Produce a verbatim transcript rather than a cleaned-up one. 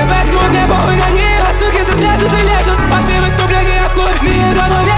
Тебе звук не похуй на них, а суки тут лезут и лезут. После выступления в клубе, мне давно